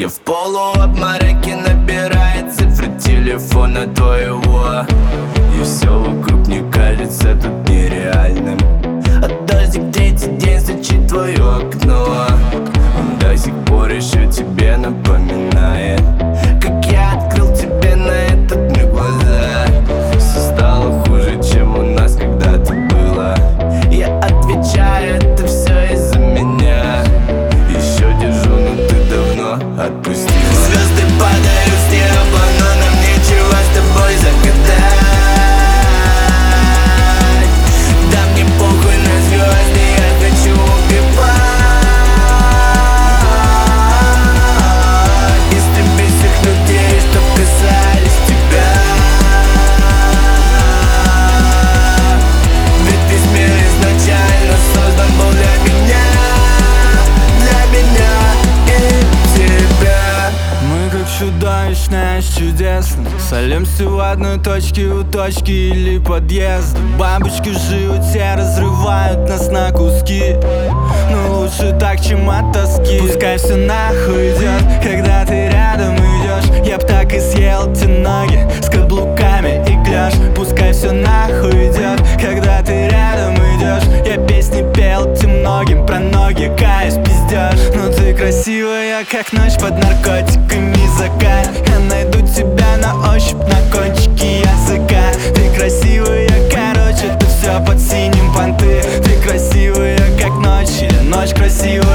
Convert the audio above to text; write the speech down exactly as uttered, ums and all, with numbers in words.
Я в полуобмороке, набирает цифры телефона твоего, и все вокруг мне кажется тут нереальным. А дождик третий день стучит в твое окно, он до сих пор еще тебе напоминает, как я открыл тебе на этот миг глаза. Все стало хуже, чем у нас когда-то было. Я отвечаю, это все из-за меня. Еще держу, но ты давно отпустила. Звезды падают с неба, но нам нечего с тобой загадать. Да мне похуй на звезды, я хочу убивать. Истреби всех людей, что касались тебя. Ведь весь мир изначально создан был для меня, для меня и тебя. Мы как чудовищное с чудесным, солимся в одной точке, у точки или подъезда. Бабочки в животе разрывают нас на куски, но лучше так, чем от тоски. Пускай все нахуй идет, когда ты рядом идешь. Я б так и съел те ноги с каблуками и клеш. Пускай все нахуй идет, когда ты рядом идешь. Я песни пел тем многим, про ноги каюсь, пиздешь. Но ты красивая, как ночь под наркотиками, закат. Я найду тебя на ощупь на кончике языка. Ты красивая, короче, ты все под синим понты. Ты красивая, как ночь, или ночь красивая.